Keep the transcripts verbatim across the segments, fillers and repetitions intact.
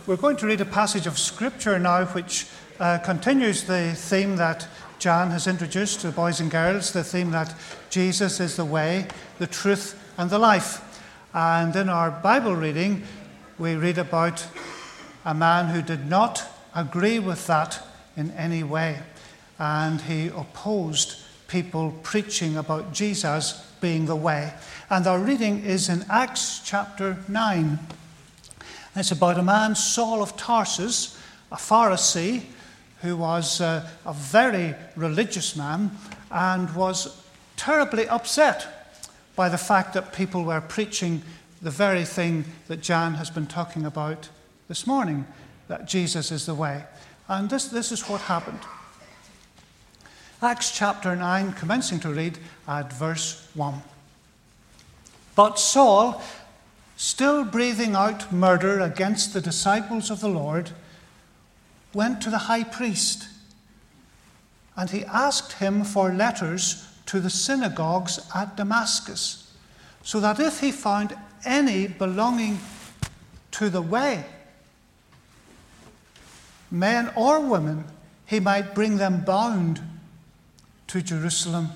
We're going to read a passage of Scripture now which uh, continues the theme that Jan has introduced to the boys and girls, the theme that Jesus is the way, the truth, and the life. And in our Bible reading, we read about a man who did not agree with that in any way. And he opposed people preaching about Jesus being the way. And our reading is in Acts chapter nine. It's about a man, Saul of Tarsus, a Pharisee, who was uh, a very religious man and was terribly upset by the fact that people were preaching the very thing that Jan has been talking about this morning, that Jesus is the way. And this, this is what happened. Acts chapter nine, commencing to read at verse one. But Saul, still breathing out murder against the disciples of the Lord, went to the high priest, and he asked him for letters to the synagogues at Damascus, so that if he found any belonging to the way, men or women, he might bring them bound to Jerusalem.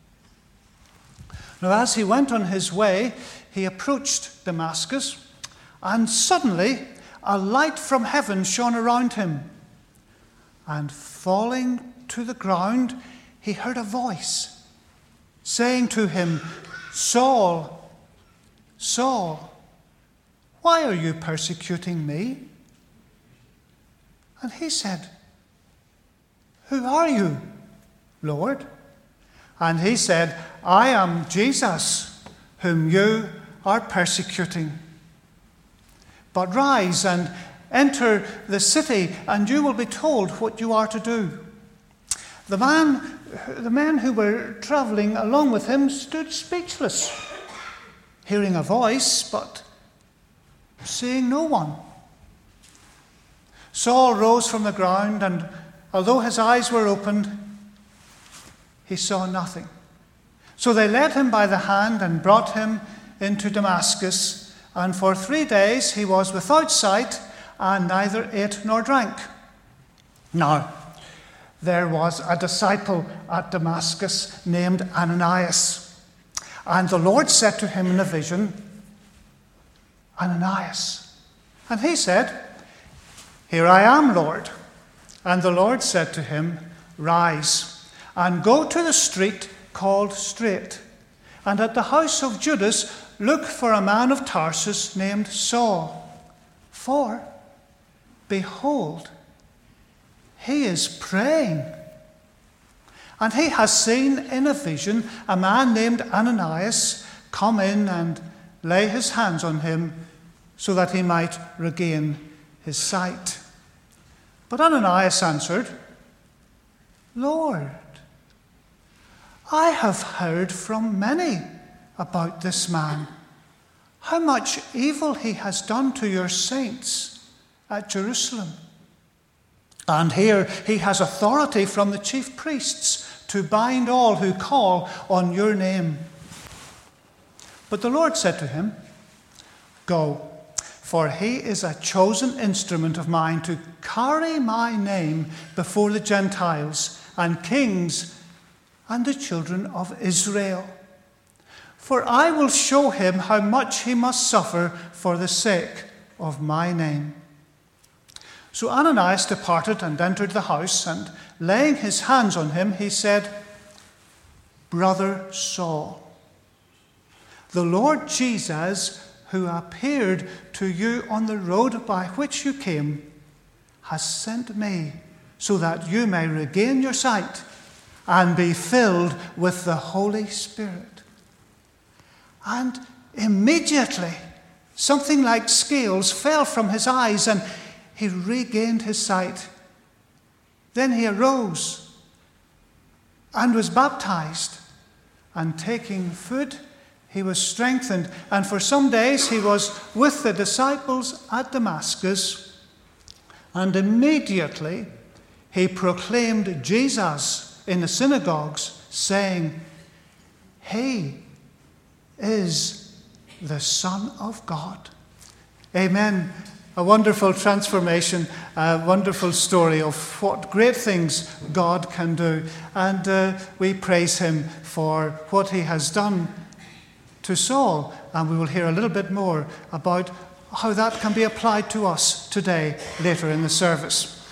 Now, as he went on his way, he approached Damascus, and suddenly a light from heaven shone around him. And falling to the ground, he heard a voice saying to him, "Saul, Saul, why are you persecuting me?" And he said, "Who are you, Lord?" And he said, "I am Jesus, whom you are persecuting. But rise and enter the city, and you will be told what you are to do." The man, the men who were traveling along with him stood speechless, hearing a voice, but seeing no one. Saul rose from the ground, and although his eyes were opened, he saw nothing. So they led him by the hand and brought him into Damascus, and for three days he was without sight and neither ate nor drank. Now, there was a disciple at Damascus named Ananias, and the Lord said to him in a vision, "Ananias." And he said, "Here I am, Lord." And the Lord said to him, "Rise and go to the street called Straight, and at the house of Judas look for a man of Tarsus named Saul. For, behold, he is praying. And he has seen in a vision a man named Ananias come in and lay his hands on him so that he might regain his sight." But Ananias answered, "Lord, I have heard from many about this man, how much evil he has done to your saints at Jerusalem. And here he has authority from the chief priests to bind all who call on your name." But the Lord said to him, "Go, for he is a chosen instrument of mine to carry my name before the Gentiles and kings and the children of Israel. For I will show him how much he must suffer for the sake of my name." So Ananias departed and entered the house, and laying his hands on him, he said, "Brother Saul, the Lord Jesus, who appeared to you on the road by which you came, has sent me so that you may regain your sight and be filled with the Holy Spirit." And immediately something like scales fell from his eyes, and he regained his sight. Then he arose and was baptized, and taking food, he was strengthened. And for some days he was with the disciples at Damascus, and immediately he proclaimed Jesus in the synagogues, saying, "He is the Son of God." Amen. A wonderful transformation, a wonderful story of what great things God can do. And uh, we praise him for what he has done to Saul. And we will hear a little bit more about how that can be applied to us today, later in the service.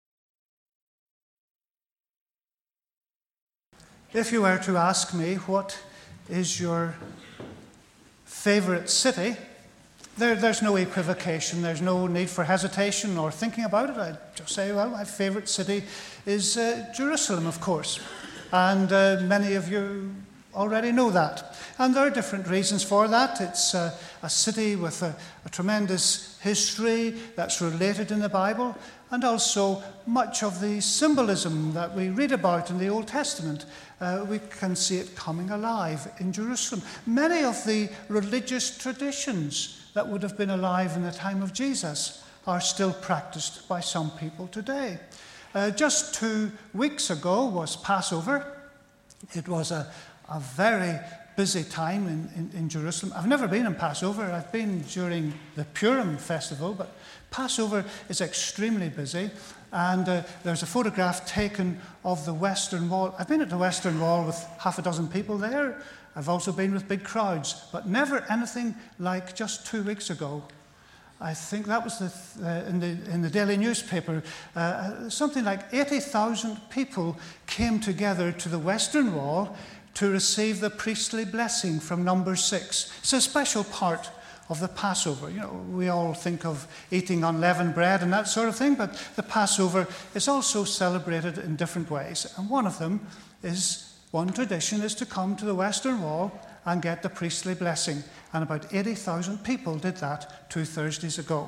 If you were to ask me what is your favourite city, There, there's no equivocation, there's no need for hesitation or thinking about it. I'd just say, well, my favourite city is uh, Jerusalem, of course. And uh, many of you already know that. And there are different reasons for that. It's uh, a city with a, a tremendous history that's related in the Bible, and also much of the symbolism that we read about in the Old Testament. Uh, we can see it coming alive in Jerusalem. Many of the religious traditions that would have been alive in the time of Jesus are still practiced by some people today. Uh, just two weeks ago was Passover. It was a, a very busy time in, in, in Jerusalem. I've never been in Passover. I've been during the Purim festival, but Passover is extremely busy. And uh, there's a photograph taken of the Western Wall. I've been at the Western Wall with half a dozen people there. I've also been with big crowds, but never anything like just two weeks ago. I think that was the, uh, in, the, in the daily newspaper. Uh, something like eighty thousand people came together to the Western Wall to receive the priestly blessing from number six. It's a special part of the Passover. You know, we all think of eating unleavened bread and that sort of thing, but the Passover is also celebrated in different ways. And one of them is, one tradition is to come to the Western Wall and get the priestly blessing. And about eighty thousand people did that two Thursdays ago.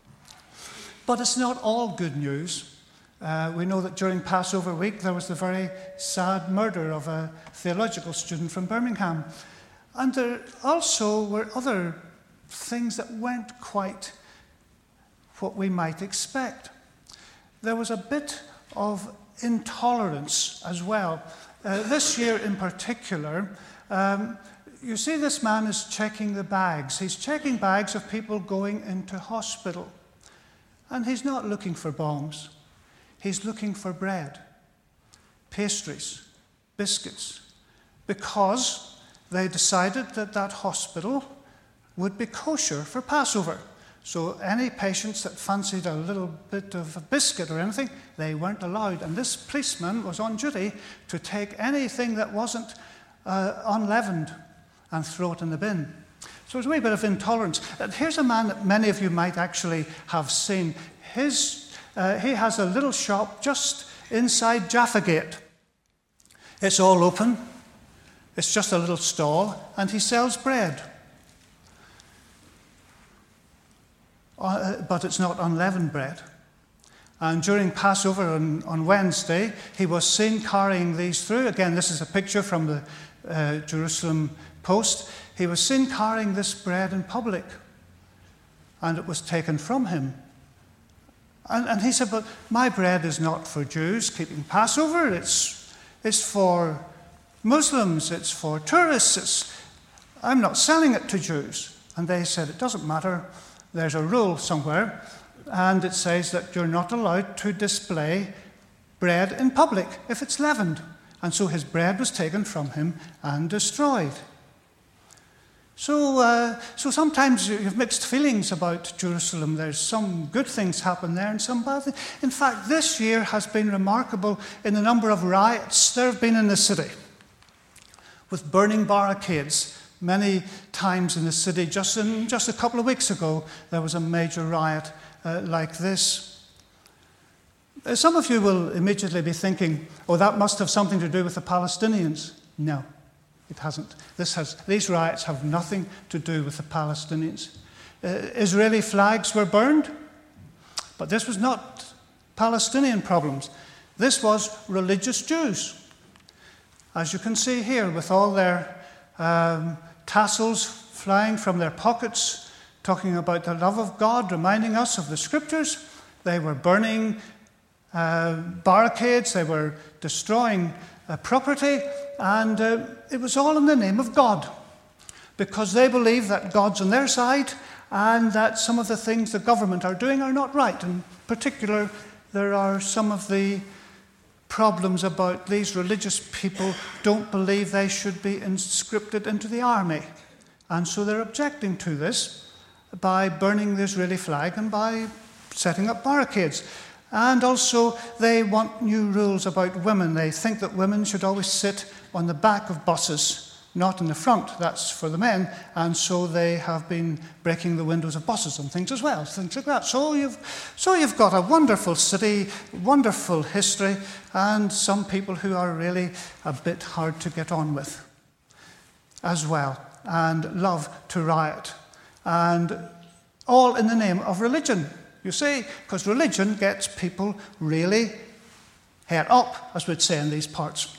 But it's not all good news. Uh, we know that during Passover week there was the very sad murder of a theological student from Birmingham. And there also were other things that weren't quite what we might expect. There was a bit of intolerance as well. Uh, this year in particular, um, you see this man is checking the bags. He's checking bags of people going into hospital. And he's not looking for bombs. He's looking for bread, pastries, biscuits, because they decided that that hospital would be kosher for Passover. So any patients that fancied a little bit of a biscuit or anything, they weren't allowed. And this policeman was on duty to take anything that wasn't uh, unleavened and throw it in the bin. So there's a wee bit of intolerance. Uh, here's a man that many of you might actually have seen. His, uh, he has a little shop just inside Jaffa Gate. It's all open. It's just a little stall, and he sells bread. Uh, but it's not unleavened bread. And during Passover on, on Wednesday, he was seen carrying these through. Again, this is a picture from the uh, Jerusalem Post. He was seen carrying this bread in public, and it was taken from him. And, and he said, but my bread is not for Jews keeping Passover. It's, it's for Muslims. It's for tourists. It's, I'm not selling it to Jews. And they said, it doesn't matter. There's a rule somewhere, and it says that you're not allowed to display bread in public if it's leavened. And so his bread was taken from him and destroyed. So, uh, so sometimes you have mixed feelings about Jerusalem. There's some good things happen there and some bad things. In fact, this year has been remarkable in the number of riots there have been in the city, with burning barricades. Many times in the city, just in just a couple of weeks ago, there was a major riot uh, like this. Uh, some of you will immediately be thinking, oh, that must have something to do with the Palestinians. No, it hasn't. This has, these riots have nothing to do with the Palestinians. Uh, Israeli flags were burned, but this was not Palestinian problems. This was religious Jews. As you can see here, with all their um, tassels flying from their pockets, talking about the love of God, reminding us of the scriptures. They were burning uh, barricades, they were destroying uh, property, and uh, it was all in the name of God, because they believe that God's on their side and that some of the things the government are doing are not right. In particular, there are some of the problems about these religious people don't believe they should be conscripted into the army. And so they're objecting to this by burning the Israeli flag and by setting up barricades. And also they want new rules about women. They think that women should always sit on the back of buses, not in the front. That's for the men. And so they have been breaking the windows of buses and things as well, things like that. So you've, so you've got a wonderful city, wonderful history, and some people who are really a bit hard to get on with as well, and love to riot. And all in the name of religion, you see, because religion gets people really het up, as we'd say in these parts.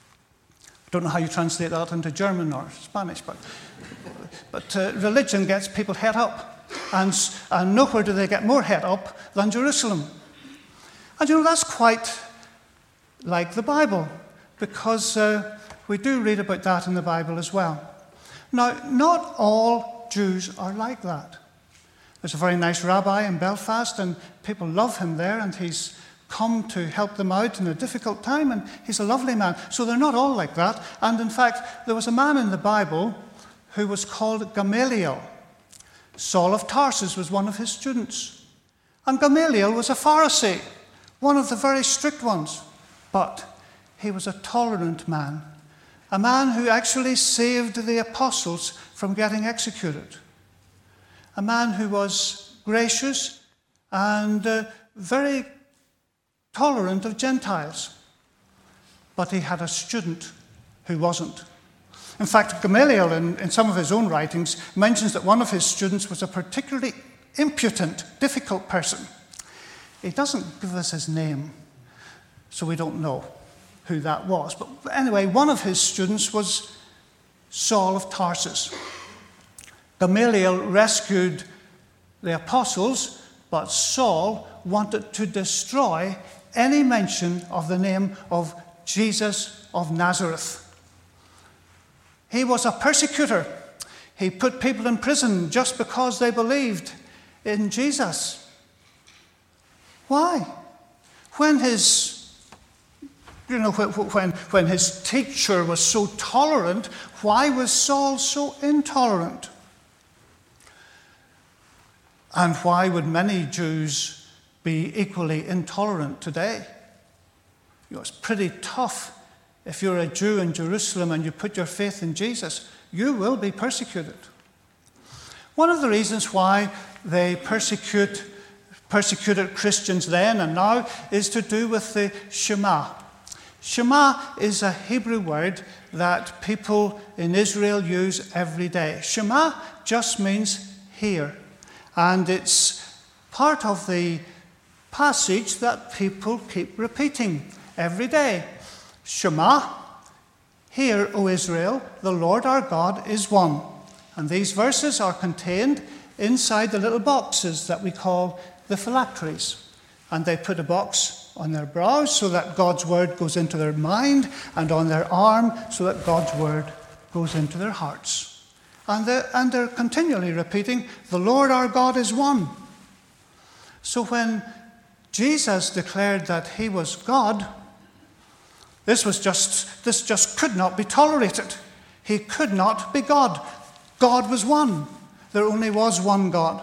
I don't know how you translate that into German or Spanish, but, but uh, religion gets people het up. And, and nowhere do they get more het up than Jerusalem. And you know, that's quite like the Bible, because uh, we do read about that in the Bible as well. Now, not all Jews are like that. There's a very nice rabbi in Belfast, and people love him there, and he's come to help them out in a difficult time, and he's a lovely man. So they're not all like that. And in fact, there was a man in the Bible who was called Gamaliel. Saul of Tarsus was one of his students. And Gamaliel was a Pharisee, one of the very strict ones. But he was a tolerant man, a man who actually saved the apostles from getting executed, a man who was gracious and uh, very tolerant of Gentiles. But he had a student who wasn't. In fact, Gamaliel, in, in some of his own writings, mentions that one of his students was a particularly impudent, difficult person. He doesn't give us his name, so we don't know who that was. But anyway, one of his students was Saul of Tarsus. Gamaliel rescued the apostles, but Saul wanted to destroy any mention of the name of Jesus of Nazareth. He was a persecutor. He put people in prison just because they believed in Jesus. Why? When his, you know, when, when his teacher was so tolerant, why was Saul so intolerant? And why would many Jews be equally intolerant today? You know, it's pretty tough. If you're a Jew in Jerusalem and you put your faith in Jesus, you will be persecuted. One of the reasons why they persecute, persecuted Christians then and now is to do with the Shema. Shema is a Hebrew word that people in Israel use every day. Shema just means hear. And it's part of the passage that people keep repeating every day. Shema, hear, O Israel, the Lord our God is one. And these verses are contained inside the little boxes that we call the phylacteries. And they put a box on their brows so that God's word goes into their mind, and on their arm so that God's word goes into their hearts. And they're, and they're continually repeating, the Lord our God is one. So when Jesus declared that he was God, this was just, this just could not be tolerated. He could not be God. God was one. There only was one God.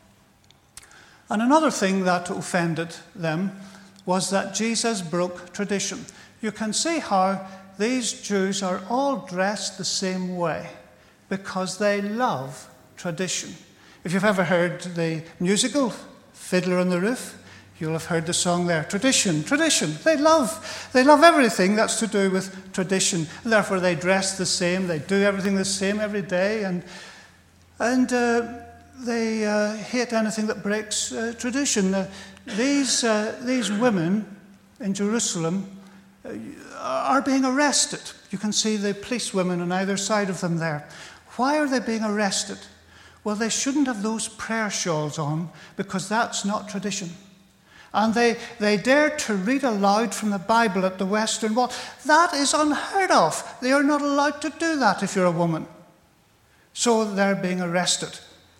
And another thing that offended them was that Jesus broke tradition. You can see how these Jews are all dressed the same way, because they love tradition. If you've ever heard the musical Fiddler on the Roof, you'll have heard the song there, tradition, tradition. They love, they love everything that's to do with tradition. And therefore they dress the same, they do everything the same every day, and, and uh, they uh, hate anything that breaks uh, tradition. Uh, these, uh, these women in Jerusalem uh, are being arrested. You can see the police women on either side of them there. Why are they being arrested? Well, they shouldn't have those prayer shawls on, because that's not tradition. And they, they dare to read aloud from the Bible at the Western Wall. That is unheard of. They are not allowed to do that if you're a woman. So they're being arrested.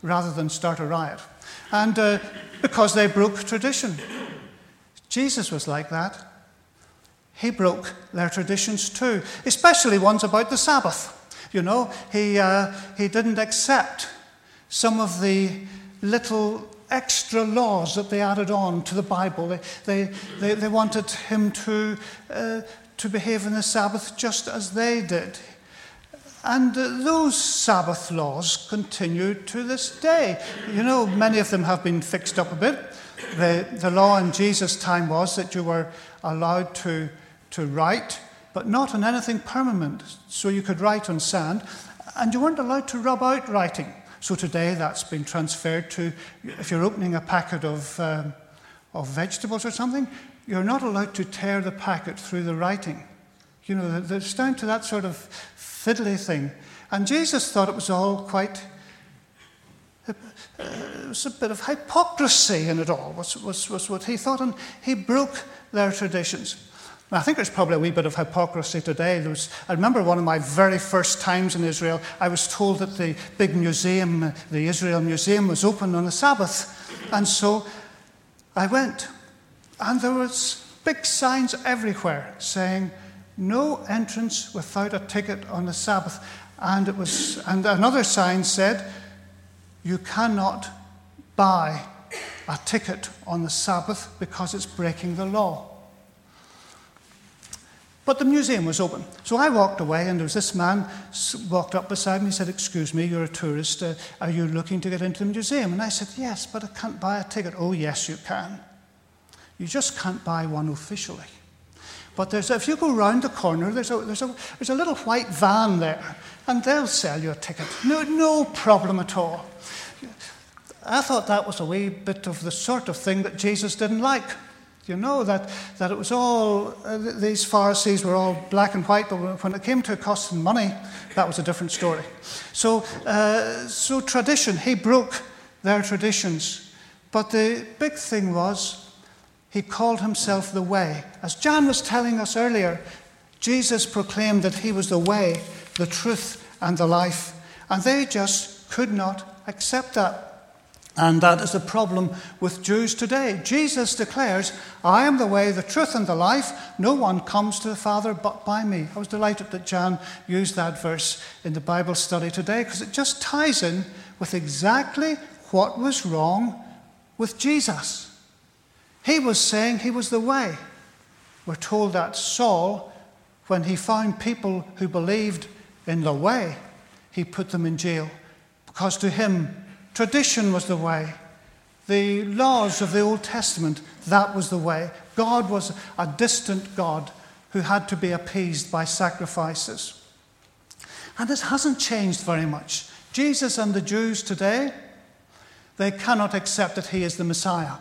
rather than start a riot. And uh, because they broke tradition. Jesus was like that. He broke their traditions too, especially ones about the Sabbath. You know, he, uh, he didn't accept some of the little extra laws that they added on to the Bible. They, they, they, they wanted him to, uh, to behave in the Sabbath just as they did. And uh, those Sabbath laws continue to this day. You know, many of them have been fixed up a bit. The, the law in Jesus' time was that you were allowed to, to write, but not on anything permanent. So you could write on sand, and you weren't allowed to rub out writing. So today that's been transferred to, if you're opening a packet of, um, of vegetables or something, you're not allowed to tear the packet through the writing. You know, it's down to that sort of fiddly thing. And Jesus thought it was all quite, it was a bit of hypocrisy in it all, was, was, was what he thought, and he broke their traditions. I think there's probably a wee bit of hypocrisy today. There was, I remember one of my very first times in Israel, I was told that the big museum, the Israel Museum, was open on the Sabbath. And so I went, and there was big signs everywhere saying, no entrance without a ticket on the Sabbath. And it was, and another sign said, you cannot buy a ticket on the Sabbath because it's breaking the law. But the museum was open. So I walked away, and there was this man walked up beside me. He said, excuse me, you're a tourist. Uh, are you looking to get into the museum? And I said, yes, but I can't buy a ticket. Oh, yes, you can. You just can't buy one officially. But there's, if you go round the corner, there's a, there's, a, there's a little white van there, and they'll sell you a ticket. No, no problem at all. I thought that was a wee bit of the sort of thing that Jesus didn't like. You know, that, that it was all, uh, these Pharisees were all black and white, but when it came to costing money, that was a different story. So, uh, so tradition, he broke their traditions. But the big thing was, he called himself the way. As Jan was telling us earlier, Jesus proclaimed that he was the way, the truth, and the life. And they just could not accept that. And that is the problem with Jews today. Jesus declares, I am the way, the truth, and the life. No one comes to the Father but by me. I was delighted that Jan used that verse in the Bible study today, because it just ties in with exactly what was wrong with Jesus. He was saying he was the way. We're told that Saul, when he found people who believed in the way, he put them in jail, because to him, tradition was the way. The laws of the Old Testament, that was the way. God was a distant God who had to be appeased by sacrifices. And this hasn't changed very much. Jesus and the Jews today, they cannot accept that he is the Messiah.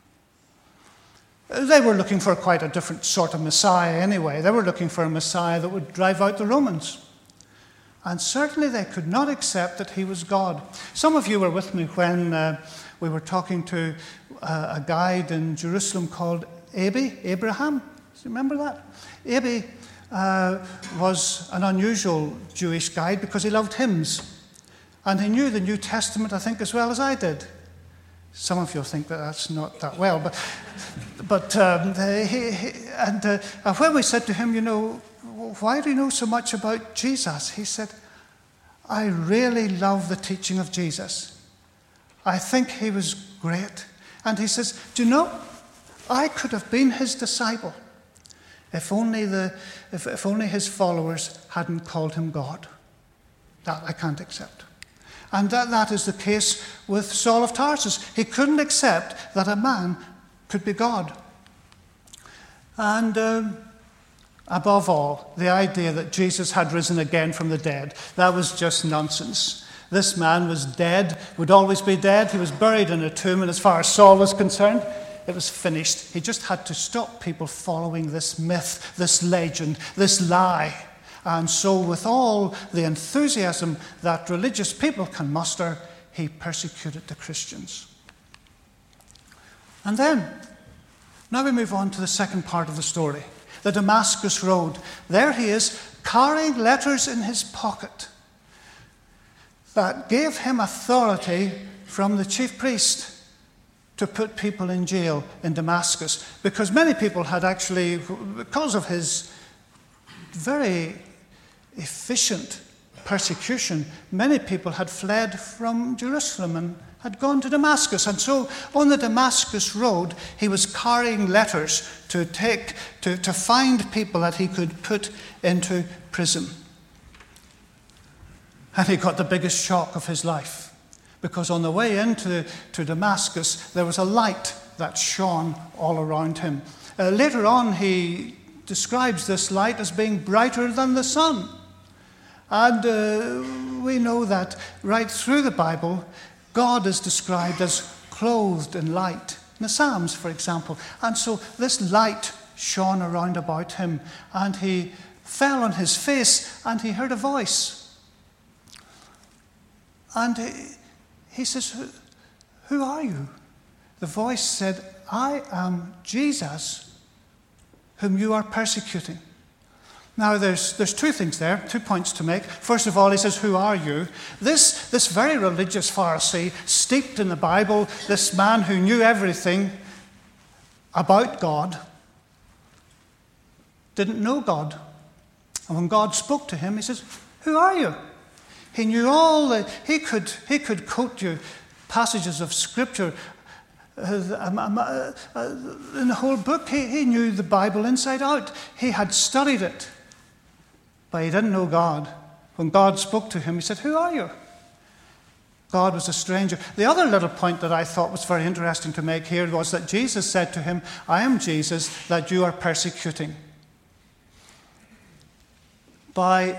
They were looking for quite a different sort of Messiah anyway. They were looking for a Messiah that would drive out the Romans. And certainly they could not accept that he was God. Some of you were with me when uh, we were talking to uh, a guide in Jerusalem called Abi, Abraham. Do you remember that? Abi uh, was an unusual Jewish guide because he loved hymns. And he knew the New Testament, I think, as well as I did. Some of you think that that's not that well. But, but um, he, he, and uh, when we said to him, you know, why do you know so much about Jesus? He said, I really love the teaching of Jesus. I think he was great. And he says, do you know, I could have been his disciple if only, the, if, if only his followers hadn't called him God. That I can't accept. And that, that is the case with Saul of Tarsus. He couldn't accept that a man could be God. And Um, Above all, the idea that Jesus had risen again from the dead, that was just nonsense. This man was dead, would always be dead. He was buried in a tomb, and as far as Saul was concerned, it was finished. He just had to stop people following this myth, this legend, this lie. And so with all the enthusiasm that religious people can muster, he persecuted the Christians. And then, now we move on to the second part of the story. The Damascus Road. There he is, carrying letters in his pocket that gave him authority from the chief priest to put people in jail in Damascus, because many people had actually, because of his very efficient persecution, many people had fled from Jerusalem and had gone to Damascus. And so on the Damascus road, he was carrying letters to take to, to find people that he could put into prison. And he got the biggest shock of his life, because on the way into to Damascus, there was a light that shone all around him. Uh, later on, he describes this light as being brighter than the sun. And uh, we know that right through the Bible, God is described as clothed in light. In the Psalms, for example. And so this light shone around about him, and he fell on his face, and he heard a voice. And he, he says, who, who are you? The voice said, I am Jesus, whom you are persecuting. Now, there's there's two things there, two points to make. First of all, he says, who are you? This, this very religious Pharisee, steeped in the Bible, this man who knew everything about God, didn't know God. And when God spoke to him, he says, who are you? He knew all the, he could, he could quote you passages of Scripture. Uh, um, um, uh, uh, in the whole book, he, he knew the Bible inside out. He had studied it. But he didn't know God. When God spoke to him, he said, who are you? God was a stranger. The other little point that I thought was very interesting to make here was that Jesus said to him, I am Jesus that you are persecuting. By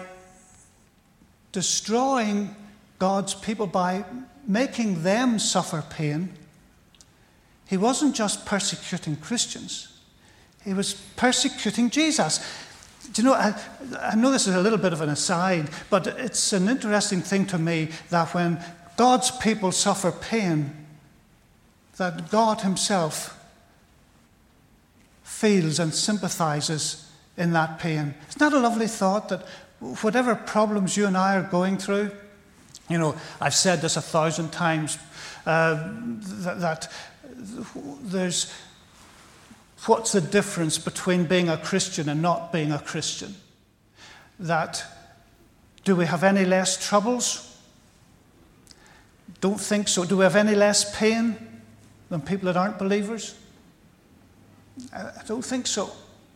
destroying God's people, by making them suffer pain, he wasn't just persecuting Christians. He was persecuting Jesus. Do you know, I, I know this is a little bit of an aside, but it's an interesting thing to me that when God's people suffer pain, that God himself feels and sympathizes in that pain. Isn't that a lovely thought, that whatever problems you and I are going through, you know, I've said this a thousand times, uh, that, that there's, what's the difference between being a Christian and not being a Christian? That, do we have any less troubles? Don't think so. Do we have any less pain than people that aren't believers? I don't think so.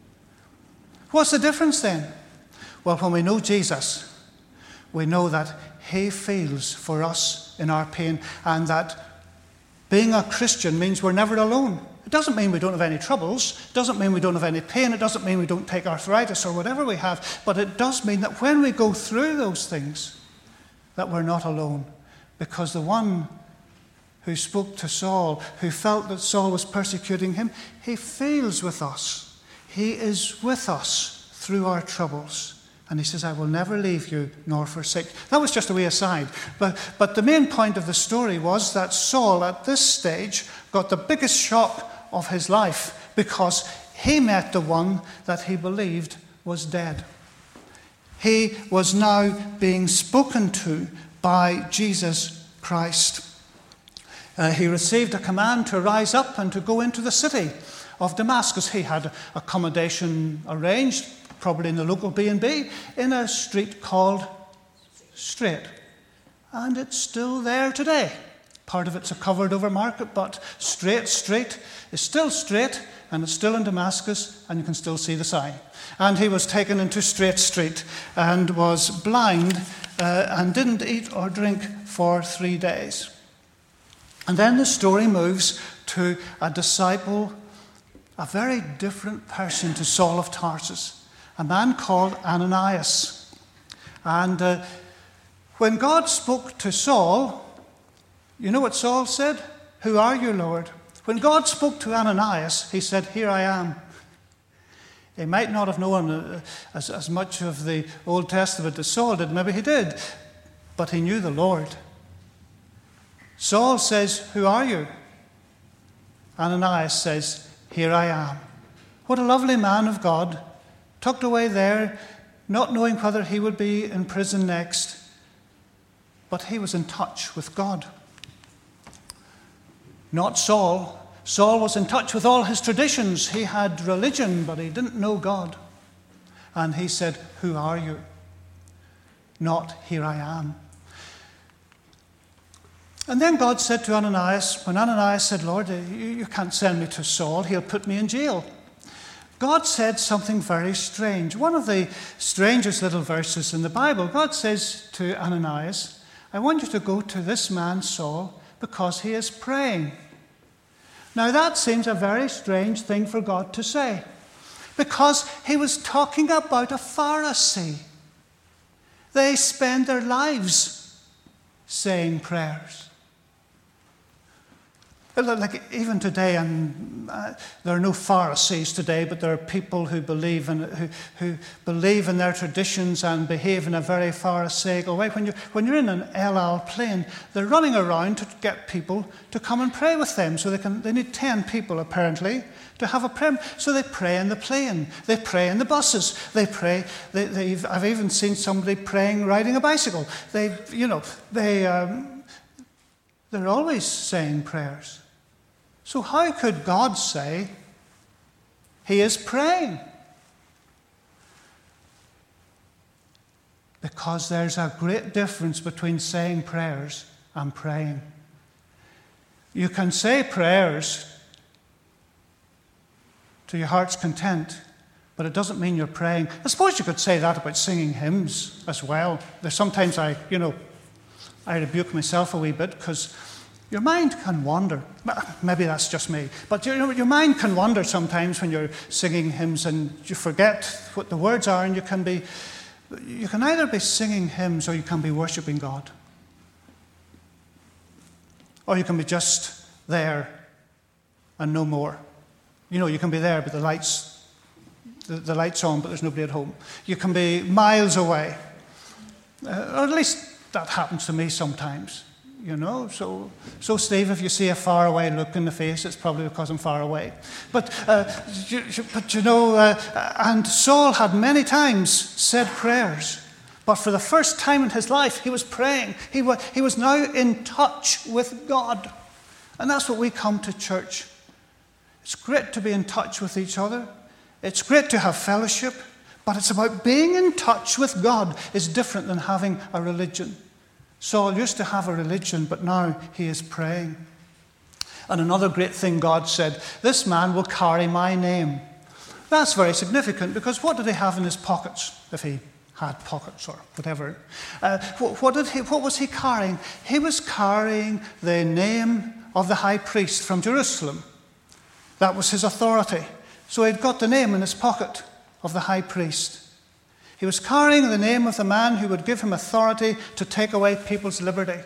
What's the difference then? Well, when we know Jesus, we know that he feels for us in our pain, and that being a Christian means we're never alone. It doesn't mean we don't have any troubles. It doesn't mean we don't have any pain. It doesn't mean we don't take arthritis or whatever we have. But it does mean that when we go through those things, that we're not alone. Because the one who spoke to Saul, who felt that Saul was persecuting him, he feels with us. He is with us through our troubles. And he says, I will never leave you nor forsake. That was just a wee aside. But, but the main point of the story was that Saul, at this stage, got the biggest shock of his life, because he met the one that he believed was dead. He was now being spoken to by Jesus Christ. Uh, he received a command to rise up and to go into the city of Damascus. He had accommodation arranged, probably in the local B and B, in a street called Straight. And it's still there today. Part of it's a covered over market, but Straight Street is still straight, and it's still in Damascus, and you can still see the sign. And he was taken into Straight Street and was blind uh, and didn't eat or drink for three days. And then the story moves to a disciple, a very different person to Saul of Tarsus, a man called Ananias. And uh, when God spoke to Saul, you know what Saul said? Who are you, Lord? When God spoke to Ananias, he said, here I am. He might not have known uh, as, as much of the Old Testament as Saul did. Maybe he did. But he knew the Lord. Saul says, who are you? Ananias says, here I am. What a lovely man of God, tucked away there, not knowing whether he would be in prison next. But he was in touch with God. Not Saul. Saul was in touch with all his traditions. He had religion, but he didn't know God. And he said, "Who are you?" Not, "Here I am." And then God said to Ananias, when Ananias said, "Lord, you, you can't send me to Saul, he'll put me in jail." God said something very strange. One of the strangest little verses in the Bible. God says to Ananias, "I want you to go to this man Saul because he is praying." Now that seems a very strange thing for God to say, because he was talking about a Pharisee. They spend their lives saying prayers. Like even today, and uh, there are no Pharisees today, but there are people who believe in who, who believe in their traditions and behave in a very Pharisaical way. When you when you're in an El Al plane, they're running around to get people to come and pray with them. So they can they need ten people apparently to have a prayer. So they pray in the plane, they pray in the buses, they pray. They, they've, I've even seen somebody praying riding a bicycle. They you know they um, they're always saying prayers. So how could God say he is praying? Because there's a great difference between saying prayers and praying. You can say prayers to your heart's content, but it doesn't mean you're praying. I suppose you could say that about singing hymns as well. There's sometimes I, you know, I rebuke myself a wee bit because your mind can wander. Maybe that's just me. But you know, your mind can wander sometimes when you're singing hymns and you forget what the words are, and you can be, you can either be singing hymns or you can be worshipping God. Or you can be just there and no more. You know, you can be there, but the lights, the, the light's on, but there's nobody at home. You can be miles away. Uh, or at least that happens to me sometimes. You know, so so Steve, if you see a faraway look in the face, it's probably because I'm far away. But uh, you, but you know, uh, and Saul had many times said prayers, but for the first time in his life, he was praying. He was he was now in touch with God, and that's what we come to church. It's great to be in touch with each other. It's great to have fellowship, but it's about being in touch with God. Is different than having a religion. Saul used to have a religion, but now he is praying. And another great thing God said, "This man will carry my name." That's very significant, because what did he have in his pockets, if he had pockets or whatever? Uh, what, what, did he, what was he carrying? He was carrying the name of the high priest from Jerusalem. That was his authority. So he'd got the name in his pocket of the high priest. He was carrying the name of the man who would give him authority to take away people's liberty.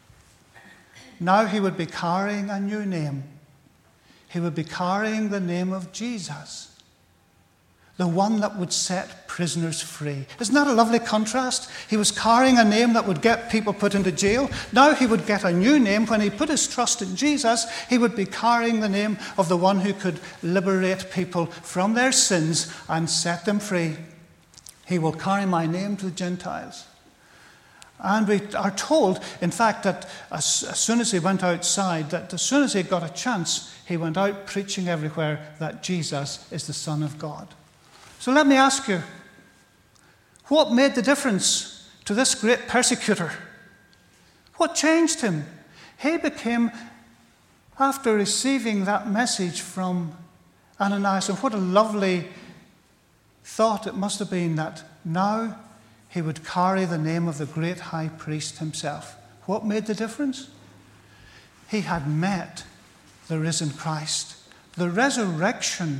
Now he would be carrying a new name. He would be carrying the name of Jesus, the one that would set prisoners free. Isn't that a lovely contrast? He was carrying a name that would get people put into jail. Now he would get a new name. When he put his trust in Jesus, he would be carrying the name of the one who could liberate people from their sins and set them free. He will carry my name to the Gentiles. And we are told, in fact, that as, as soon as he went outside, that as soon as he got a chance, he went out preaching everywhere that Jesus is the Son of God. So let me ask you, what made the difference to this great persecutor? What changed him? He became, after receiving that message from Ananias, and what a lovely thought it must have been that now he would carry the name of the great high priest himself. What made the difference? He had met the risen Christ. The resurrection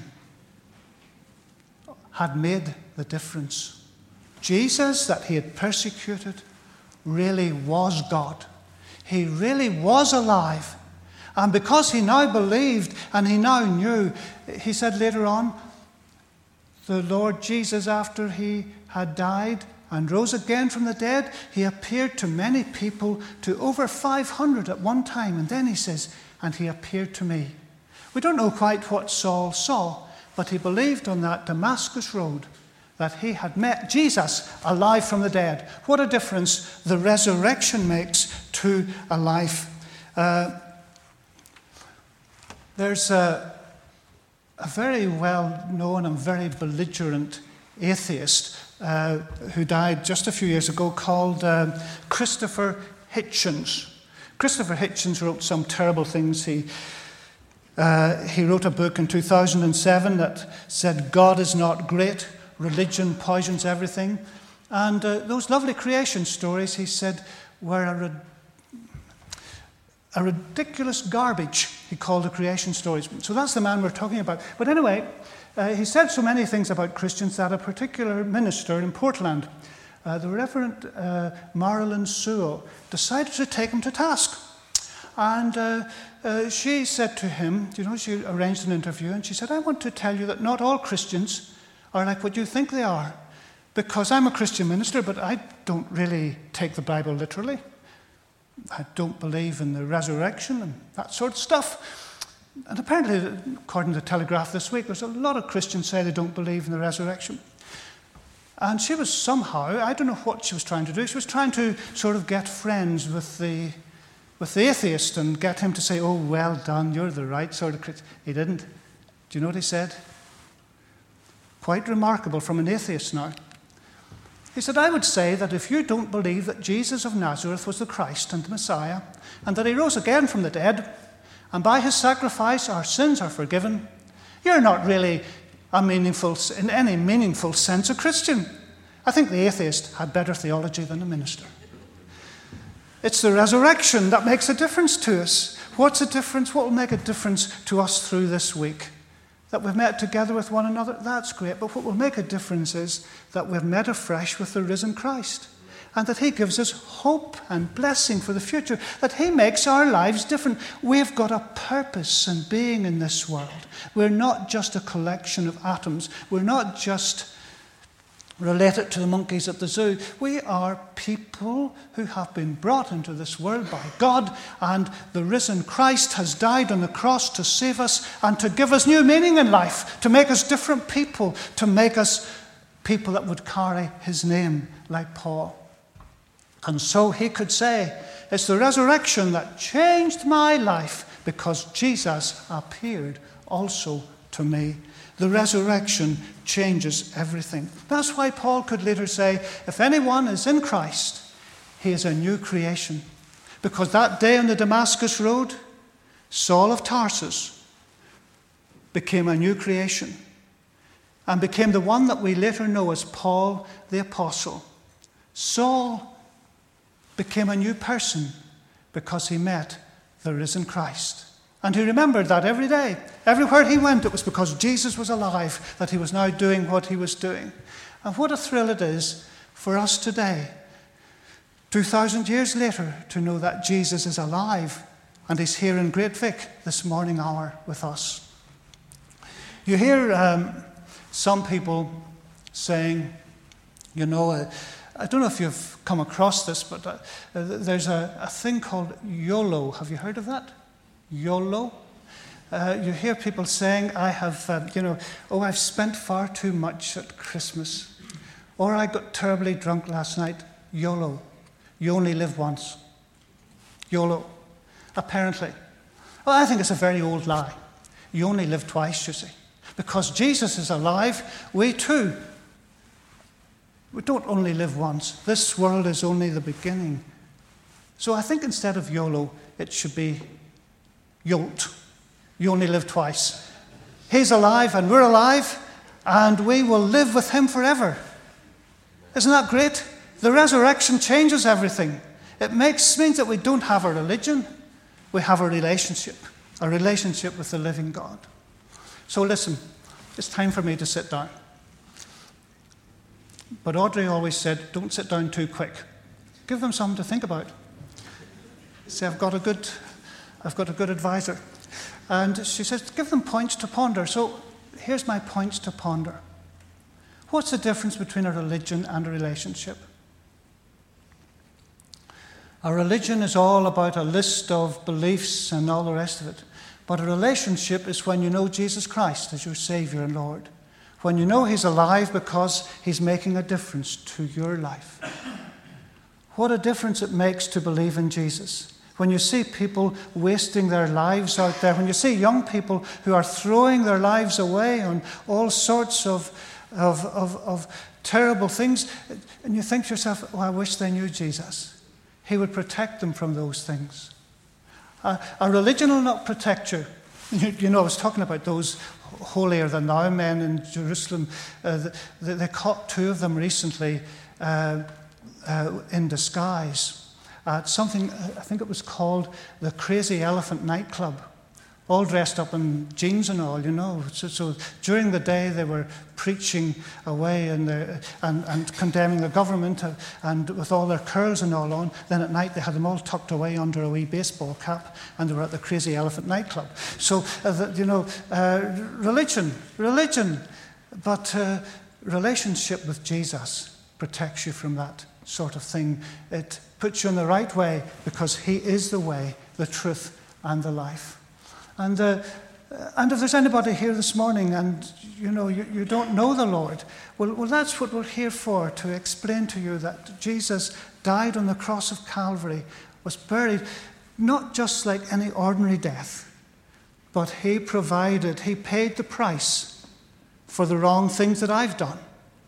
had made the difference. Jesus, that he had persecuted, really was God. He really was alive. And because he now believed and he now knew, he said later on, the Lord Jesus, after he had died and rose again from the dead, he appeared to many people, to over five hundred at one time. And then he says, and he appeared to me. We don't know quite what Saul saw, but he believed on that Damascus road that he had met Jesus alive from the dead. What a difference the resurrection makes to a life. Uh, There's a, a very well-known and very belligerent atheist uh, who died just a few years ago called uh, Christopher Hitchens. Christopher Hitchens wrote some terrible things. He, uh, he wrote a book in two thousand seven that said, God is not great, religion poisons everything. And uh, those lovely creation stories, he said, were a, rid- a ridiculous garbage, he called the creation stories. So that's the man we're talking about. But anyway, uh, he said so many things about Christians that a particular minister in Portland, uh, the Reverend uh, Marilyn Sewell, decided to take him to task. And uh, uh, she said to him, you know, she arranged an interview, and she said, I want to tell you that not all Christians are like what you think they are. Because I'm a Christian minister, but I don't really take the Bible literally. I don't believe in the resurrection and that sort of stuff. And apparently, according to the Telegraph this week, there's a lot of Christians say they don't believe in the resurrection. And she was somehow, I don't know what she was trying to do, she was trying to sort of get friends with the, with the atheist and get him to say, oh, well done, you're the right sort of Christian. He didn't. Do you know what he said? Quite remarkable from an atheist now. He said, I would say that if you don't believe that Jesus of Nazareth was the Christ and the Messiah, and that he rose again from the dead, and by his sacrifice our sins are forgiven, you're not really a meaningful, in any meaningful sense, a Christian. I think the atheist had better theology than the minister. It's the resurrection that makes a difference to us. What's the difference? What will make a difference to us through this week? That we've met together with one another, that's great. But what will make a difference is that we've met afresh with the risen Christ. And that he gives us hope and blessing for the future. That he makes our lives different. We've got a purpose and being in this world. We're not just a collection of atoms. We're not just related to the monkeys at the zoo. We are people who have been brought into this world by God, and the risen Christ has died on the cross to save us and to give us new meaning in life, to make us different people, to make us people that would carry his name like Paul. And so he could say, it's the resurrection that changed my life because Jesus appeared also to me. The resurrection changes everything. That's why Paul could later say, if anyone is in Christ, he is a new creation. Because that day on the Damascus road, Saul of Tarsus became a new creation and became the one that we later know as Paul the Apostle. Saul became a new person because he met the risen Christ. And he remembered that every day. Everywhere he went, it was because Jesus was alive that he was now doing what he was doing. And what a thrill it is for us today, two thousand years later, to know that Jesus is alive and he's here in Great Vic this morning hour with us. You hear um, some people saying, you know, uh, I don't know if you've come across this, but uh, there's a, a thing called YOLO. Have you heard of that? YOLO. Uh, you hear people saying, I have, uh, you know, oh, I've spent far too much at Christmas. Or I got terribly drunk last night. YOLO. You only live once. YOLO. Apparently. Well, I think it's a very old lie. You only live twice, you see. Because Jesus is alive, we too, we don't only live once. This world is only the beginning. So I think instead of YOLO, it should be YOLT. You only live twice. He's alive and we're alive, and we will live with him forever. Isn't that great? The resurrection changes everything. It makes means that we don't have a religion. We have a relationship. A relationship with the living God. So listen, it's time for me to sit down. But Audrey always said, don't sit down too quick. Give them something to think about. Say, I've got a good... I've got a good advisor. And she says, give them points to ponder. So here's my points to ponder. What's the difference between a religion and a relationship? A religion is all about a list of beliefs and all the rest of it. But a relationship is when you know Jesus Christ as your Savior and Lord. When you know he's alive because he's making a difference to your life. What a difference it makes to believe in Jesus. when you see people wasting their lives out there, when you see young people who are throwing their lives away on all sorts of, of, of, of terrible things, and you think to yourself, oh, I wish they knew Jesus. He would protect them from those things. Uh, a religion will not protect you. you. You know, I was talking about those holier-than-thou men in Jerusalem. Uh, they, they caught two of them recently uh, uh, in disguise at something, I think it was called the Crazy Elephant nightclub, all dressed up in jeans and all, you know. So, so during the day they were preaching away and, and, and condemning the government and with all their curls and all on. Then at night they had them all tucked away under a wee baseball cap and they were at the Crazy Elephant nightclub. So, uh, the, you know, uh, religion, religion, but uh, relationship with Jesus protects you from that sort of thing. It puts you in the right way because he is the way, the truth, and the life. And uh, and if there's anybody here this morning and you know you, you don't know the Lord, well, well, that's what we're here for, to explain to you that Jesus died on the cross of Calvary, was buried, not just like any ordinary death, but he provided, he paid the price for the wrong things that I've done,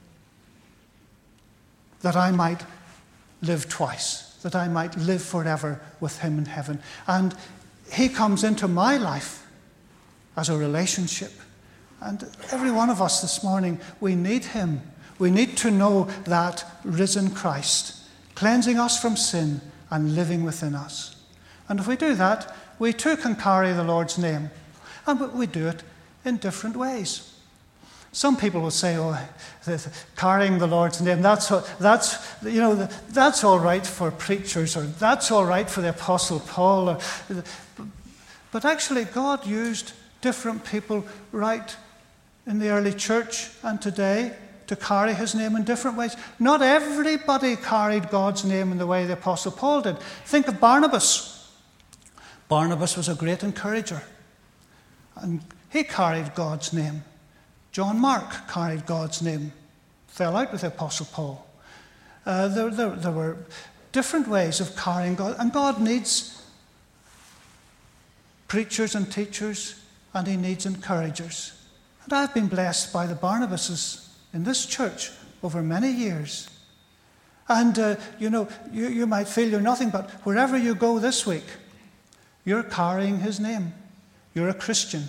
that I might live twice, that I might live forever with him in heaven. And he comes into my life as a relationship. And every one of us this morning, we need him. We need to know that risen Christ, cleansing us from sin and living within us. And if we do that, we too can carry the Lord's name. And we do it in different ways. Some people will say, oh, carrying the Lord's name, that's, that's, you know, that's all right for preachers, or that's all right for the Apostle Paul. Or, but actually, God used different people right in the early church and today to carry his name in different ways. Not everybody carried God's name in the way the Apostle Paul did. Think of Barnabas. Barnabas was a great encourager, and he carried God's name. John Mark carried God's name, fell out with the Apostle Paul. Uh, there, there, there were different ways of carrying God, and God needs preachers and teachers, and he needs encouragers. And I've been blessed by the Barnabases in this church over many years. And, uh, you know, you, you might feel you're nothing, but wherever you go this week, you're carrying his name. You're a Christian.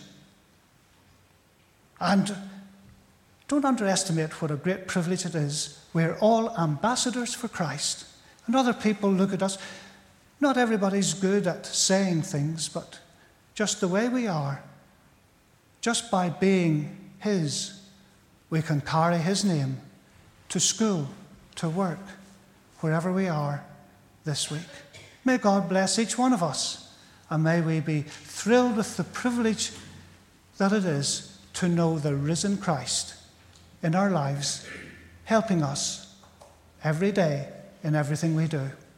And don't underestimate what a great privilege it is. We're all ambassadors for Christ. And other people look at us. Not everybody's good at saying things, but just the way we are, just by being his, we can carry his name to school, to work, wherever we are this week. May God bless each one of us, and may we be thrilled with the privilege that it is to know the risen Christ in our lives, helping us every day in everything we do.